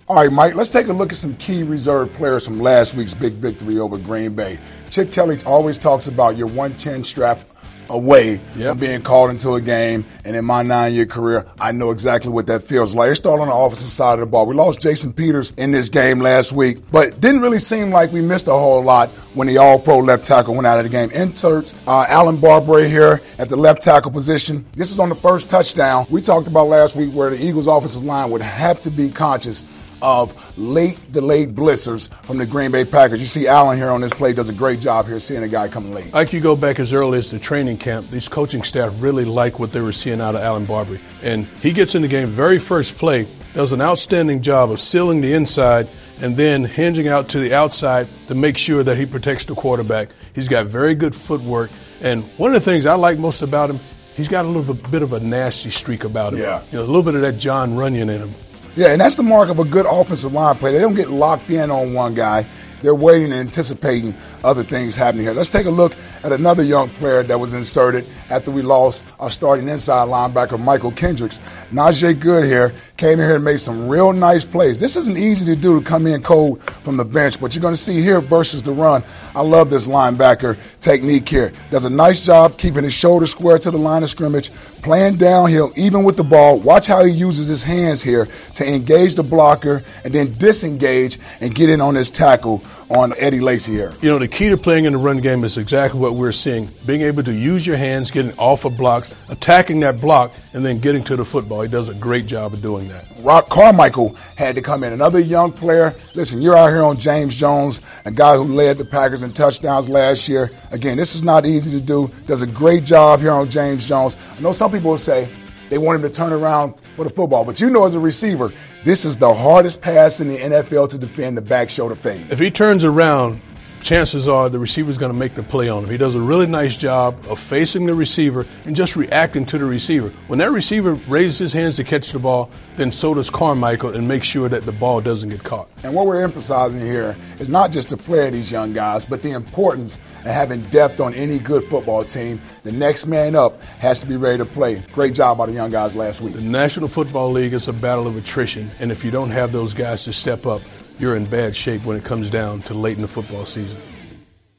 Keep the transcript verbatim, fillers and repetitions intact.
All right, Mike, let's take a look at some key reserve players from last week's big victory over Green Bay. Chip Kelly always talks about your one chin strap away yep. from being called into a game. And in my nine-year career, I know exactly what that feels like. It started on the offensive side of the ball. We lost Jason Peters in this game last week, but it didn't really seem like we missed a whole lot when the all-pro left tackle went out of the game. Insert uh, Alan Barbre here at the left tackle position. This is on the first touchdown. We talked about last week where the Eagles' offensive line would have to be conscious of late delayed blitzers from the Green Bay Packers. You see Allen here on this play does a great job here seeing a guy coming late. Like you go back as early as the training camp, these coaching staff really like what they were seeing out of Alan Barbre. And he gets in the game very first play, does an outstanding job of sealing the inside and then hinging out to the outside to make sure that he protects the quarterback. He's got very good footwork. And one of the things I like most about him, he's got a little bit of a nasty streak about him. Yeah. You know, a little bit of that John Runyon in him. Yeah, and that's the mark of a good offensive line play. They don't get locked in on one guy. They're waiting and anticipating other things happening here. Let's take a look at another young player that was inserted after we lost our starting inside linebacker, Michael Kendricks. Najee Good here came in here and made some real nice plays. This isn't easy to do to come in cold from the bench, but you're going to see here versus the run. I love this linebacker technique here. Does a nice job keeping his shoulder square to the line of scrimmage, playing downhill, even with the ball. Watch how he uses his hands here to engage the blocker and then disengage and get in on this tackle on Eddie Lacy here. You know, the key to playing in the run game is exactly what we're seeing. Being able to use your hands, getting off of blocks, attacking that block, and then getting to the football. He does a great job of doing that. Rock Carmichael had to come in. Another young player. Listen, you're out here on James Jones, a guy who led the Packers in touchdowns last year. Again, this is not easy to do. Does a great job here on James Jones. I know some people will say they want him to turn around for the football, but you know as a receiver, this is the hardest pass in the N F L to defend, the back shoulder fade. If he turns around, chances are the receiver's going to make the play on him. He does a really nice job of facing the receiver and just reacting to the receiver. When that receiver raises his hands to catch the ball, then so does Carmichael and make sure that the ball doesn't get caught. And what we're emphasizing here is not just to play these young guys, but the importance of having depth on any good football team. The next man up has to be ready to play. Great job by the young guys last week. The National Football League is a battle of attrition, and if you don't have those guys to step up, you're in bad shape when it comes down to late in the football season.